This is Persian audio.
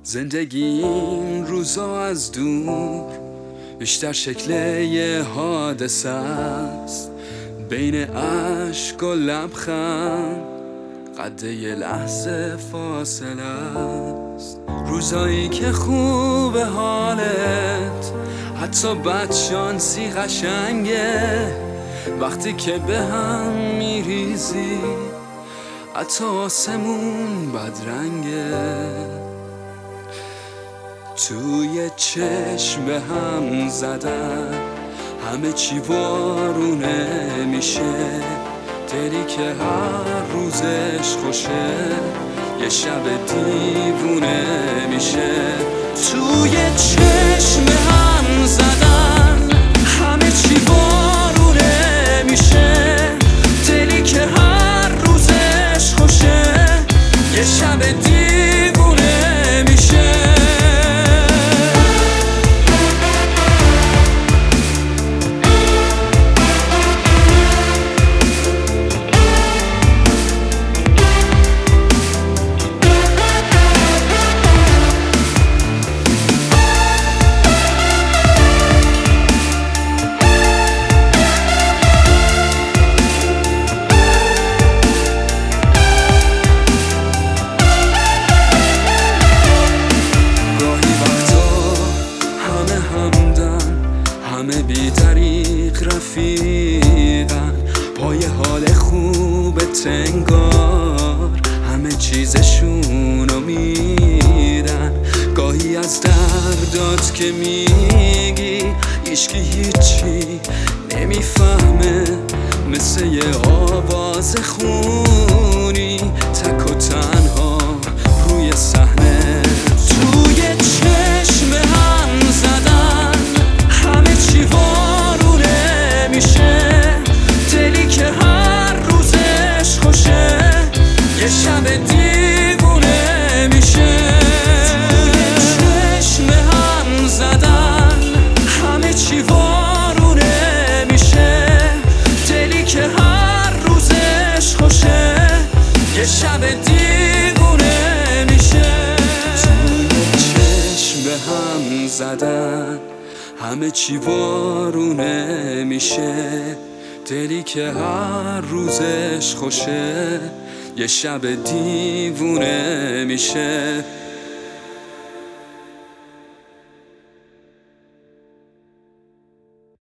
زندگی این روزا از دور بیشتر شکل یه حادثه است، بین عشق و لبخند قد یه لحظه فاصله است. روزایی که خوبه حالت حتی بدشانسی قشنگه، وقتی که به هم میریزی حتی آسمون بدرنگه. توی چشم به هم زدن همه چی وارونه میشه، دلی که هر روزش خوشه یه شب دیوونه میشه. توی چشم هم زدن همه چی وارونه میشه، دلی که هر روزش خوشه یه شب دیوونه میشه. همه بی طریق رفیقن، پای حال خوب تنگار همه چیزشونو میدن. گاهی از دردات که میگی هیچکی هیچی نمیفهمه، مثل یه آواز خونی تک و تنها روی صحنه. توی چشم هم زدن همه چی وارونه میشه، دلی که هر روزش خوشه یه شب دیوونه میشه. توی چشم هم زدن همه چی وارونه میشه، دلی که هر روزش خوشه یه شب دیوونه میشه. توی چشم به هم زدن همه چی وارونه میشه، دلی که هر روزش خوشه یه شب دیوونه میشه.